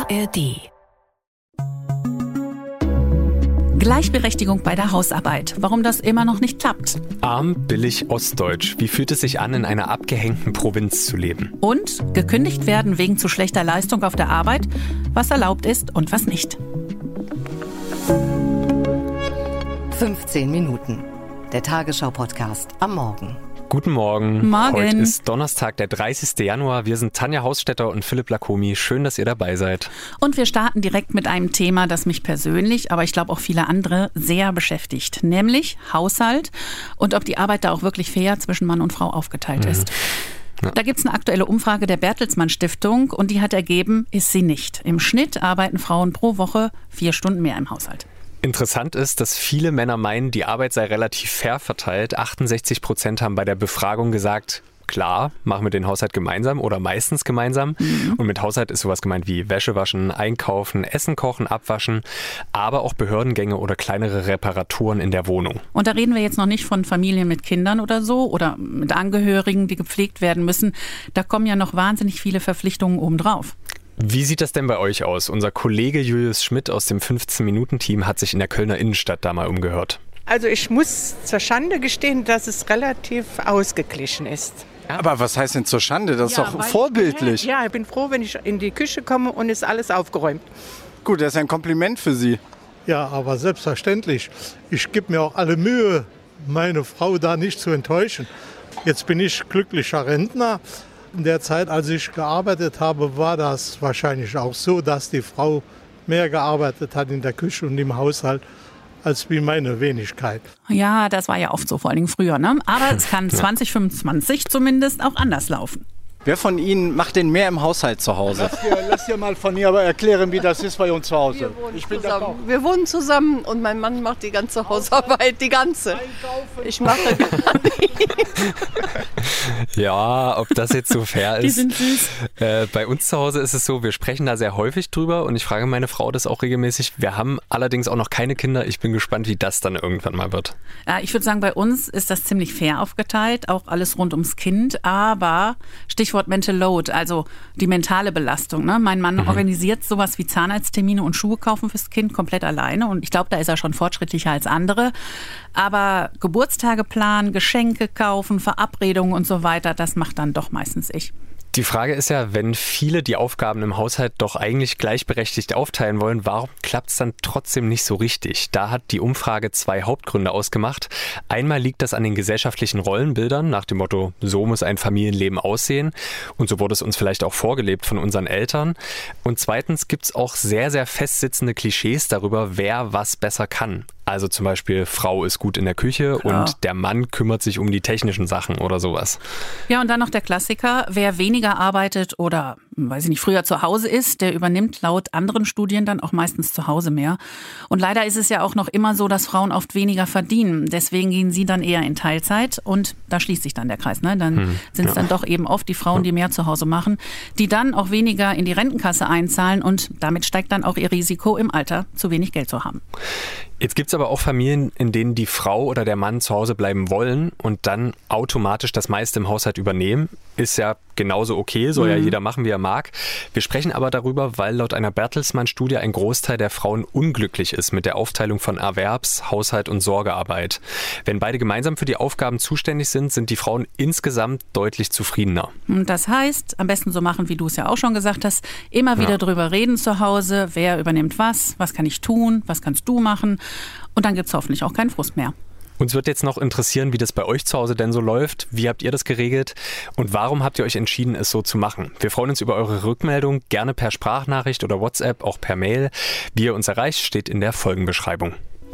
ARD. Gleichberechtigung bei der Hausarbeit. Warum das immer noch nicht klappt. Arm, billig, ostdeutsch. Wie fühlt es sich an, in einer abgehängten Provinz zu leben? Und gekündigt werden wegen zu schlechter Leistung auf der Arbeit, was erlaubt ist und was nicht. 15 Minuten. Der Tagesschau-Podcast am Morgen. Guten Morgen. Morgen. Heute ist Donnerstag, der 30. Januar. Wir sind Tanja Hausstetter und Philipp Lacomi. Schön, dass ihr dabei seid. Und wir starten direkt mit einem Thema, das mich persönlich, aber ich glaube auch viele andere, sehr beschäftigt. Nämlich Haushalt und ob die Arbeit da auch wirklich fair zwischen Mann und Frau aufgeteilt ist. Ja. Da gibt es eine aktuelle Umfrage der Bertelsmann Stiftung und die hat ergeben, ist sie nicht. Im Schnitt arbeiten Frauen pro Woche 4 Stunden mehr im Haushalt. Interessant ist, dass viele Männer meinen, die Arbeit sei relativ fair verteilt. 68% haben bei der Befragung gesagt, klar, machen wir den Haushalt gemeinsam oder meistens gemeinsam. Und mit Haushalt ist sowas gemeint wie Wäsche waschen, einkaufen, Essen kochen, abwaschen, aber auch Behördengänge oder kleinere Reparaturen in der Wohnung. Und da reden wir jetzt noch nicht von Familien mit Kindern oder so oder mit Angehörigen, die gepflegt werden müssen. Da kommen ja noch wahnsinnig viele Verpflichtungen obendrauf. Wie sieht das denn bei euch aus? Unser Kollege Julius Schmidt aus dem 15-Minuten-Team hat sich in der Kölner Innenstadt da mal umgehört. Also ich muss zur Schande gestehen, dass es relativ ausgeglichen ist. Aber was heißt denn zur Schande? Das ist doch vorbildlich. Ich bin froh, wenn ich in die Küche komme und ist alles aufgeräumt. Gut, das ist ein Kompliment für Sie. Ja, aber selbstverständlich. Ich gebe mir auch alle Mühe, meine Frau da nicht zu enttäuschen. Jetzt bin ich glücklicher Rentner. In der Zeit, als ich gearbeitet habe, war das wahrscheinlich auch so, dass die Frau mehr gearbeitet hat in der Küche und im Haushalt als wie meine Wenigkeit. Ja, das war ja oft so, vor allen Dingen früher, ne? Aber es kann 2025 zumindest auch anders laufen. Wer von Ihnen macht denn mehr im Haushalt zu Hause? Lass dir mal von ihr aber erklären, wie das ist bei uns zu Hause. Wir wohnen zusammen und mein Mann macht die ganze Hausarbeit, die ganze. Ich mache gar nicht. Ja, ob das jetzt so fair ist. Die sind süß. Bei uns zu Hause ist es so, wir sprechen da sehr häufig drüber und ich frage meine Frau das auch regelmäßig. Wir haben allerdings auch noch keine Kinder. Ich bin gespannt, wie das dann irgendwann mal wird. Ja, ich würde sagen, bei uns ist das ziemlich fair aufgeteilt, auch alles rund ums Kind. Aber Stichwort Mental Load, also die mentale Belastung. Ne? Mein Mann organisiert sowas wie Zahnarzttermine und Schuhe kaufen fürs Kind komplett alleine. Und ich glaube, da ist er schon fortschrittlicher als andere. Aber Geburtstage planen, Geschenke kaufen, Verabredungen und so weiter, das macht dann doch meistens ich. Die Frage ist ja, wenn viele die Aufgaben im Haushalt doch eigentlich gleichberechtigt aufteilen wollen, warum klappt es dann trotzdem nicht so richtig? Da hat die Umfrage 2 Hauptgründe ausgemacht. Einmal liegt das an den gesellschaftlichen Rollenbildern nach dem Motto, so muss ein Familienleben aussehen. Und so wurde es uns vielleicht auch vorgelebt von unseren Eltern. Und zweitens gibt es auch sehr, sehr festsitzende Klischees darüber, wer was besser kann. Also zum Beispiel, Frau ist gut in der Küche und der Mann kümmert sich um die technischen Sachen oder sowas. Ja, und dann noch der Klassiker, wer weniger arbeitet oder, weiß ich nicht, früher zu Hause ist, der übernimmt laut anderen Studien dann auch meistens zu Hause mehr. Und leider ist es ja auch noch immer so, dass Frauen oft weniger verdienen. Deswegen gehen sie dann eher in Teilzeit und da schließt sich dann der Kreis. Ne? Dann sind es dann doch eben oft die Frauen, die mehr zu Hause machen, die dann auch weniger in die Rentenkasse einzahlen und damit steigt dann auch ihr Risiko, im Alter zu wenig Geld zu haben. Jetzt gibt es aber auch Familien, in denen die Frau oder der Mann zu Hause bleiben wollen und dann automatisch das meiste im Haushalt übernehmen. Ist ja genauso okay, soll ja jeder machen, wie er mag. Wir sprechen aber darüber, weil laut einer Bertelsmann-Studie ein Großteil der Frauen unglücklich ist mit der Aufteilung von Erwerbs-, Haushalt und Sorgearbeit. Wenn beide gemeinsam für die Aufgaben zuständig sind, sind die Frauen insgesamt deutlich zufriedener. Und das heißt, am besten so machen, wie du es ja auch schon gesagt hast, immer wieder drüber reden zu Hause, wer übernimmt was kann ich tun, was kannst du machen und dann gibt es hoffentlich auch keinen Frust mehr. Uns wird jetzt noch interessieren, wie das bei euch zu Hause denn so läuft. Wie habt ihr das geregelt? Und warum habt ihr euch entschieden, es so zu machen? Wir freuen uns über eure Rückmeldung, gerne per Sprachnachricht oder WhatsApp, auch per Mail. Wie ihr uns erreicht, steht in der Folgenbeschreibung.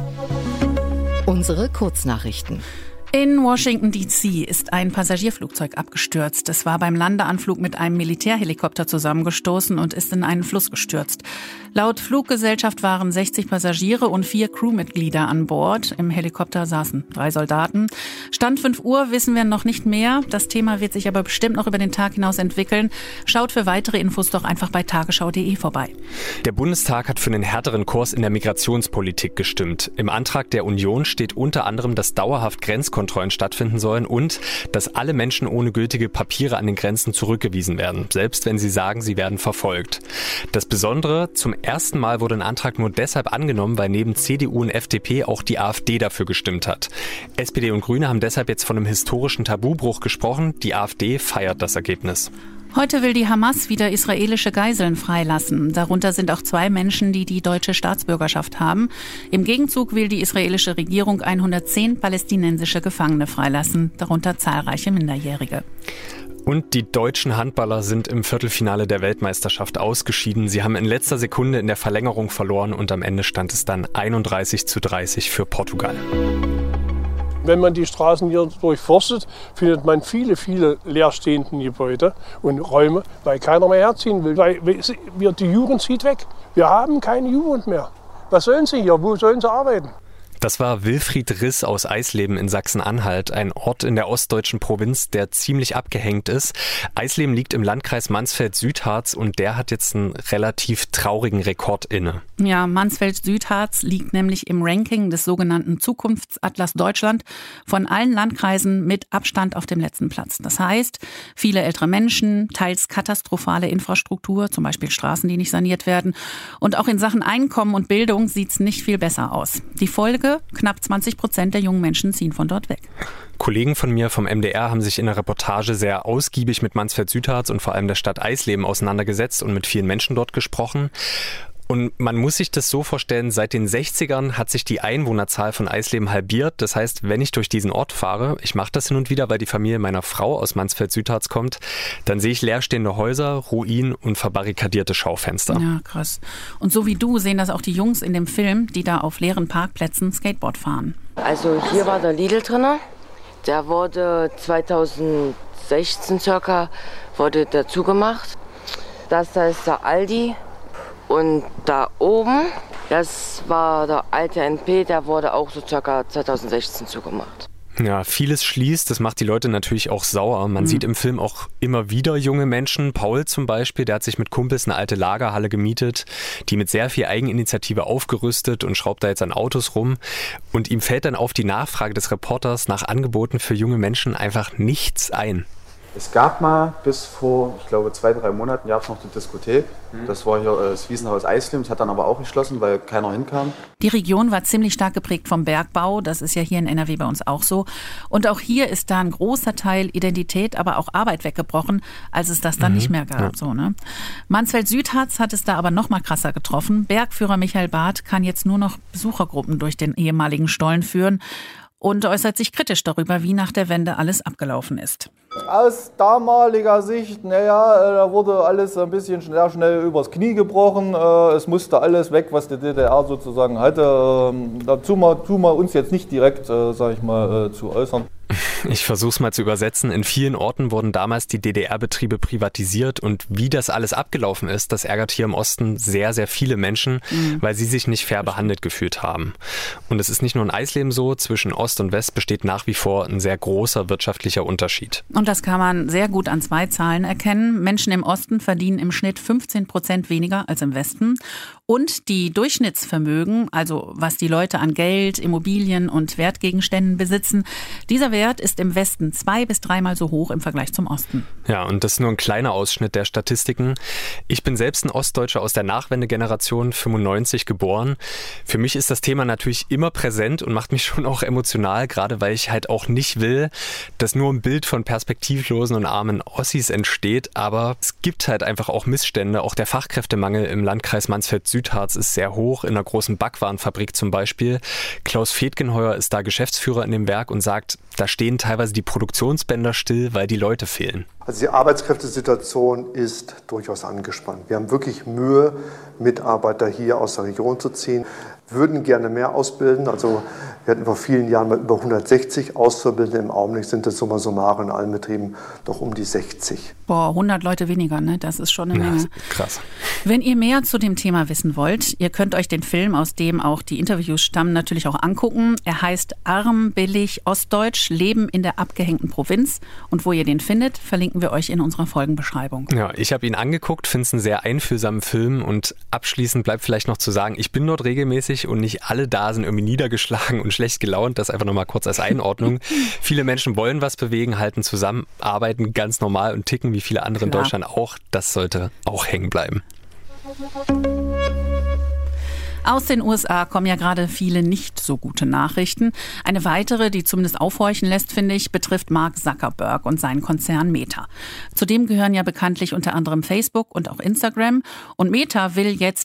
Unsere Kurznachrichten. In Washington D.C. ist ein Passagierflugzeug abgestürzt. Es war beim Landeanflug mit einem Militärhelikopter zusammengestoßen und ist in einen Fluss gestürzt. Laut Fluggesellschaft waren 60 Passagiere und 4 Crewmitglieder an Bord. Im Helikopter saßen 3 Soldaten. Stand 5 Uhr wissen wir noch nicht mehr. Das Thema wird sich aber bestimmt noch über den Tag hinaus entwickeln. Schaut für weitere Infos doch einfach bei tagesschau.de vorbei. Der Bundestag hat für einen härteren Kurs in der Migrationspolitik gestimmt. Im Antrag der Union steht unter anderem, dass dauerhaft Grenzkontrollen Grenzkontrollen stattfinden sollen und dass alle Menschen ohne gültige Papiere an den Grenzen zurückgewiesen werden, selbst wenn sie sagen, sie werden verfolgt. Das Besondere, zum ersten Mal wurde ein Antrag nur deshalb angenommen, weil neben CDU und FDP auch die AfD dafür gestimmt hat. SPD und Grüne haben deshalb jetzt von einem historischen Tabubruch gesprochen. Die AfD feiert das Ergebnis. Heute will die Hamas wieder israelische Geiseln freilassen. Darunter sind auch 2 Menschen, die die deutsche Staatsbürgerschaft haben. Im Gegenzug will die israelische Regierung 110 palästinensische Gefangene freilassen, darunter zahlreiche Minderjährige. Und die deutschen Handballer sind im Viertelfinale der Weltmeisterschaft ausgeschieden. Sie haben in letzter Sekunde in der Verlängerung verloren und am Ende stand es dann 31:30 für Portugal. Wenn man die Straßen hier durchforstet, findet man viele, viele leerstehende Gebäude und Räume, weil keiner mehr herziehen will. Weil die Jugend zieht weg. Wir haben keine Jugend mehr. Was sollen sie hier? Wo sollen sie arbeiten? Das war Wilfried Riss aus Eisleben in Sachsen-Anhalt, ein Ort in der ostdeutschen Provinz, der ziemlich abgehängt ist. Eisleben liegt im Landkreis Mansfeld-Südharz und der hat jetzt einen relativ traurigen Rekord inne. Ja, Mansfeld-Südharz liegt nämlich im Ranking des sogenannten Zukunftsatlas Deutschland von allen Landkreisen mit Abstand auf dem letzten Platz. Das heißt, viele ältere Menschen, teils katastrophale Infrastruktur, zum Beispiel Straßen, die nicht saniert werden. Und auch in Sachen Einkommen und Bildung sieht es nicht viel besser aus. Die Folge: knapp 20% der jungen Menschen ziehen von dort weg. Kollegen von mir vom MDR haben sich in der Reportage sehr ausgiebig mit Mansfeld-Südharz und vor allem der Stadt Eisleben auseinandergesetzt und mit vielen Menschen dort gesprochen. Und man muss sich das so vorstellen, seit den 60ern hat sich die Einwohnerzahl von Eisleben halbiert. Das heißt, wenn ich durch diesen Ort fahre, ich mache das hin und wieder, weil die Familie meiner Frau aus Mansfeld-Südharz kommt, dann sehe ich leerstehende Häuser, Ruinen und verbarrikadierte Schaufenster. Ja, krass. Und so wie du sehen das auch die Jungs in dem Film, die da auf leeren Parkplätzen Skateboard fahren. Also hier war der Lidl drin. Der wurde 2016 circa der zugemacht. Das da ist der Aldi. Und da oben, das war der alte NP, der wurde auch so ca. 2016 zugemacht. Ja, vieles schließt, das macht die Leute natürlich auch sauer. Man sieht im Film auch immer wieder junge Menschen. Paul zum Beispiel, der hat sich mit Kumpels eine alte Lagerhalle gemietet, die mit sehr viel Eigeninitiative aufgerüstet und schraubt da jetzt an Autos rum. Und ihm fällt dann auf die Nachfrage des Reporters nach Angeboten für junge Menschen einfach nichts ein. Es gab mal bis vor, ich glaube, 2-3 Monaten gab es noch die Diskothek. Das war hier das Wiesenhaus Eisleben. Das hat dann aber auch geschlossen, weil keiner hinkam. Die Region war ziemlich stark geprägt vom Bergbau. Das ist ja hier in NRW bei uns auch so. Und auch hier ist da ein großer Teil Identität, aber auch Arbeit weggebrochen, als es das dann nicht mehr gab. Ja. So, ne? Mansfeld-Südharz hat es da aber noch mal krasser getroffen. Bergführer Michael Barth kann jetzt nur noch Besuchergruppen durch den ehemaligen Stollen führen und äußert sich kritisch darüber, wie nach der Wende alles abgelaufen ist. Aus damaliger Sicht, da wurde alles ein bisschen sehr schnell übers Knie gebrochen. Es musste alles weg, was die DDR sozusagen hatte. Dazu tun wir uns jetzt nicht direkt, zu äußern. Ich versuche es mal zu übersetzen. In vielen Orten wurden damals die DDR-Betriebe privatisiert und wie das alles abgelaufen ist, das ärgert hier im Osten sehr, sehr viele Menschen, weil sie sich nicht fair behandelt gefühlt haben. Und es ist nicht nur in Eisleben so, zwischen Ost und West besteht nach wie vor ein sehr großer wirtschaftlicher Unterschied. Und das kann man sehr gut an 2 Zahlen erkennen. Menschen im Osten verdienen im Schnitt 15% weniger als im Westen. Und die Durchschnittsvermögen, also was die Leute an Geld, Immobilien und Wertgegenständen besitzen, dieser Wert ist im Westen 2- bis 3-mal so hoch im Vergleich zum Osten. Ja, und das ist nur ein kleiner Ausschnitt der Statistiken. Ich bin selbst ein Ostdeutscher aus der Nachwendegeneration, 95 geboren. Für mich ist das Thema natürlich immer präsent und macht mich schon auch emotional, gerade weil ich halt auch nicht will, dass nur ein Bild von perspektivlosen und armen Ossis entsteht. Aber es gibt halt einfach auch Missstände. Auch der Fachkräftemangel im Landkreis Mansfeld-Südharz ist sehr hoch, in einer großen Backwarenfabrik zum Beispiel. Klaus Fedgenheuer ist da Geschäftsführer in dem Werk und sagt, da stehen teilweise die Produktionsbänder still, weil die Leute fehlen. Also die Arbeitskräftesituation ist durchaus angespannt. Wir haben wirklich Mühe, Mitarbeiter hier aus der Region zu ziehen. Würden gerne mehr ausbilden. Also wir hatten vor vielen Jahren mal über 160 Auszubildende. Im Augenblick sind es summa summarum in allen Betrieben doch um die 60. Boah, 100 Leute weniger, ne? Das ist schon eine Menge. Krass. Wenn ihr mehr zu dem Thema wissen wollt, ihr könnt euch den Film, aus dem auch die Interviews stammen, natürlich auch angucken. Er heißt Arm, billig, Ostdeutsch, Leben in der abgehängten Provinz. Und wo ihr den findet, verlinken wir euch in unserer Folgenbeschreibung. Ja, ich habe ihn angeguckt, finde es einen sehr einfühlsamen Film. Und abschließend bleibt vielleicht noch zu sagen, ich bin dort regelmäßig, freundlich und nicht alle da sind irgendwie niedergeschlagen und schlecht gelaunt. Das einfach nochmal kurz als Einordnung. Viele Menschen wollen was bewegen, halten zusammen, arbeiten ganz normal und ticken wie viele andere in Deutschland auch. Das sollte auch hängen bleiben. Aus den USA kommen ja gerade viele nicht so gute Nachrichten. Eine weitere, die zumindest aufhorchen lässt, finde ich, betrifft Mark Zuckerberg und seinen Konzern Meta. Zudem gehören ja bekanntlich unter anderem Facebook und auch Instagram. Und Meta will jetzt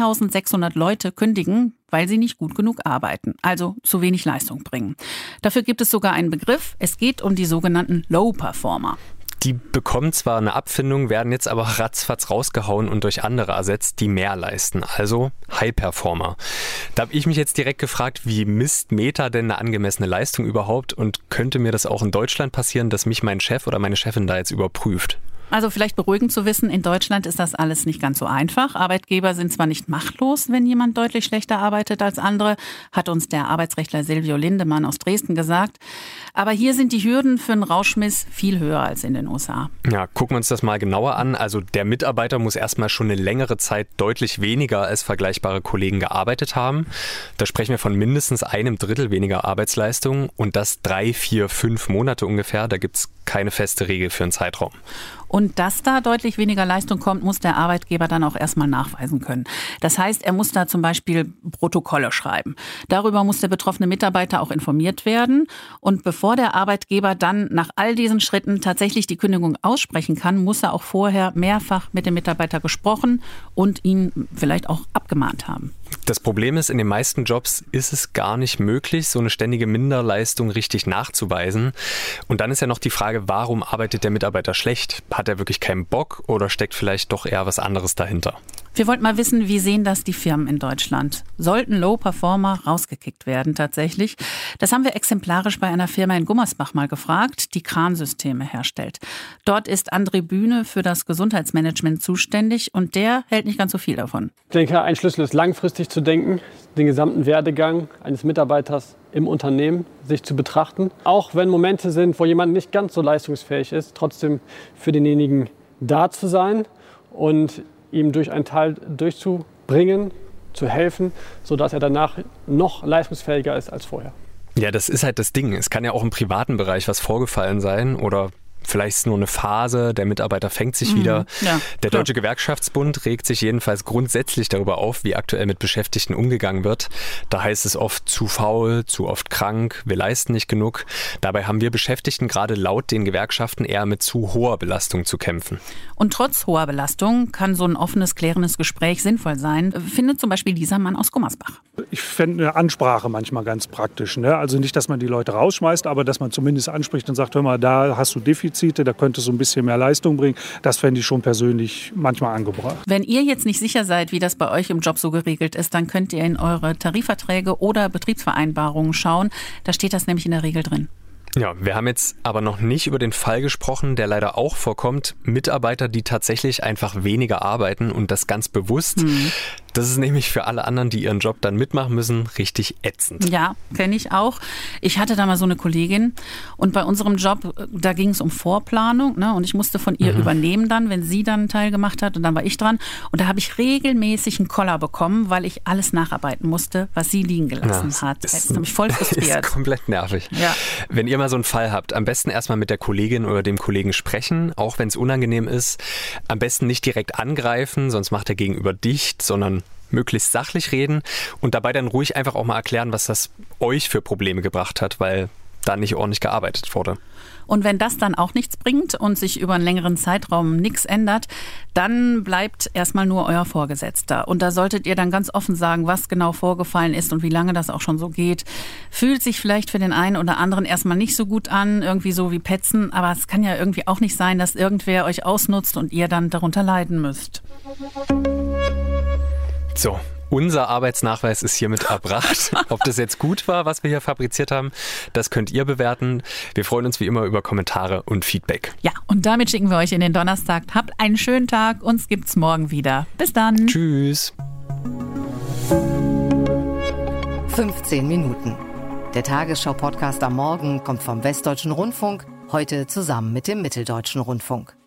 3.600 Leute kündigen, weil sie nicht gut genug arbeiten, also zu wenig Leistung bringen. Dafür gibt es sogar einen Begriff. Es geht um die sogenannten Low-Performer. Die bekommen zwar eine Abfindung, werden jetzt aber ratzfatz rausgehauen und durch andere ersetzt, die mehr leisten, also High-Performer. Da habe ich mich jetzt direkt gefragt, wie misst Meta denn eine angemessene Leistung überhaupt und könnte mir das auch in Deutschland passieren, dass mich mein Chef oder meine Chefin da jetzt überprüft? Also vielleicht beruhigend zu wissen, in Deutschland ist das alles nicht ganz so einfach. Arbeitgeber sind zwar nicht machtlos, wenn jemand deutlich schlechter arbeitet als andere, hat uns der Arbeitsrechtler Silvio Lindemann aus Dresden gesagt. Aber hier sind die Hürden für einen Rauschmiss viel höher als in den USA. Ja, gucken wir uns das mal genauer an. Also der Mitarbeiter muss erstmal schon eine längere Zeit deutlich weniger als vergleichbare Kollegen gearbeitet haben. Da sprechen wir von mindestens 1/3 weniger Arbeitsleistung und das 3, 4, 5 Monate ungefähr. Da gibt es keine feste Regel für einen Zeitraum. Und dass da deutlich weniger Leistung kommt, muss der Arbeitgeber dann auch erstmal nachweisen können. Das heißt, er muss da zum Beispiel Protokolle schreiben. Darüber muss der betroffene Mitarbeiter auch informiert werden. Und bevor der Arbeitgeber dann nach all diesen Schritten tatsächlich die Kündigung aussprechen kann, muss er auch vorher mehrfach mit dem Mitarbeiter gesprochen und ihn vielleicht auch abgemahnt haben. Das Problem ist, in den meisten Jobs ist es gar nicht möglich, so eine ständige Minderleistung richtig nachzuweisen. Und dann ist ja noch die Frage, warum arbeitet der Mitarbeiter schlecht? Hat er wirklich keinen Bock oder steckt vielleicht doch eher was anderes dahinter? Wir wollten mal wissen, wie sehen das die Firmen in Deutschland? Sollten Low-Performer rausgekickt werden tatsächlich? Das haben wir exemplarisch bei einer Firma in Gummersbach mal gefragt, die Kransysteme herstellt. Dort ist André Bühne für das Gesundheitsmanagement zuständig und der hält nicht ganz so viel davon. Ich denke, ein Schlüssel ist langfristig zu denken, den gesamten Werdegang eines Mitarbeiters im Unternehmen sich zu betrachten. Auch wenn Momente sind, wo jemand nicht ganz so leistungsfähig ist, trotzdem für denjenigen da zu sein und ihm durch einen Teil durchzubringen, zu helfen, sodass er danach noch leistungsfähiger ist als vorher. Ja, das ist halt das Ding. Es kann ja auch im privaten Bereich was vorgefallen sein oder vielleicht ist es nur eine Phase, der Mitarbeiter fängt sich wieder. Ja, der Deutsche Gewerkschaftsbund regt sich jedenfalls grundsätzlich darüber auf, wie aktuell mit Beschäftigten umgegangen wird. Da heißt es oft zu faul, zu oft krank, wir leisten nicht genug. Dabei haben wir Beschäftigten gerade laut den Gewerkschaften eher mit zu hoher Belastung zu kämpfen. Und trotz hoher Belastung kann so ein offenes, klärendes Gespräch sinnvoll sein, findet zum Beispiel dieser Mann aus Gummersbach. Ich fände eine Ansprache manchmal ganz praktisch. Ne? Also nicht, dass man die Leute rausschmeißt, aber dass man zumindest anspricht und sagt, hör mal, da hast du Defizite, da könntest du ein bisschen mehr Leistung bringen. Das fände ich schon persönlich manchmal angebracht. Wenn ihr jetzt nicht sicher seid, wie das bei euch im Job so geregelt ist, dann könnt ihr in eure Tarifverträge oder Betriebsvereinbarungen schauen. Da steht das nämlich in der Regel drin. Ja, wir haben jetzt aber noch nicht über den Fall gesprochen, der leider auch vorkommt. Mitarbeiter, die tatsächlich einfach weniger arbeiten und das ganz bewusst. Das ist nämlich für alle anderen, die ihren Job dann mitmachen müssen, richtig ätzend. Ja, kenne ich auch. Ich hatte da mal so eine Kollegin und bei unserem Job, da ging es um Vorplanung, ne? Und ich musste von ihr übernehmen dann, wenn sie dann einen Teil gemacht hat und dann war ich dran. Und da habe ich regelmäßig einen Koller bekommen, weil ich alles nacharbeiten musste, was sie liegen gelassen hat. Das hat mich voll frustriert. Ist komplett nervig. Ja. Wenn ihr mal so einen Fall habt, am besten erstmal mit der Kollegin oder dem Kollegen sprechen, auch wenn es unangenehm ist. Am besten nicht direkt angreifen, sonst macht der Gegenüber dicht, sondern möglichst sachlich reden und dabei dann ruhig einfach auch mal erklären, was das euch für Probleme gebracht hat, weil da nicht ordentlich gearbeitet wurde. Und wenn das dann auch nichts bringt und sich über einen längeren Zeitraum nichts ändert, dann bleibt erstmal nur euer Vorgesetzter. Und da solltet ihr dann ganz offen sagen, was genau vorgefallen ist und wie lange das auch schon so geht. Fühlt sich vielleicht für den einen oder anderen erstmal nicht so gut an, irgendwie so wie Petzen, aber es kann ja irgendwie auch nicht sein, dass irgendwer euch ausnutzt und ihr dann darunter leiden müsst. So, unser Arbeitsnachweis ist hiermet erbracht. Ob das jetzt gut war, was wir hier fabriziert haben, das könnt ihr bewerten. Wir freuen uns wie immer über Kommentare und Feedback. Ja, und damit schicken wir euch in den Donnerstag. Habt einen schönen Tag, uns gibt's morgen wieder. Bis dann. Tschüss. 15 Minuten. Der Tagesschau-Podcast am Morgen kommt vom Westdeutschen Rundfunk, heute zusammen mit dem Mitteldeutschen Rundfunk.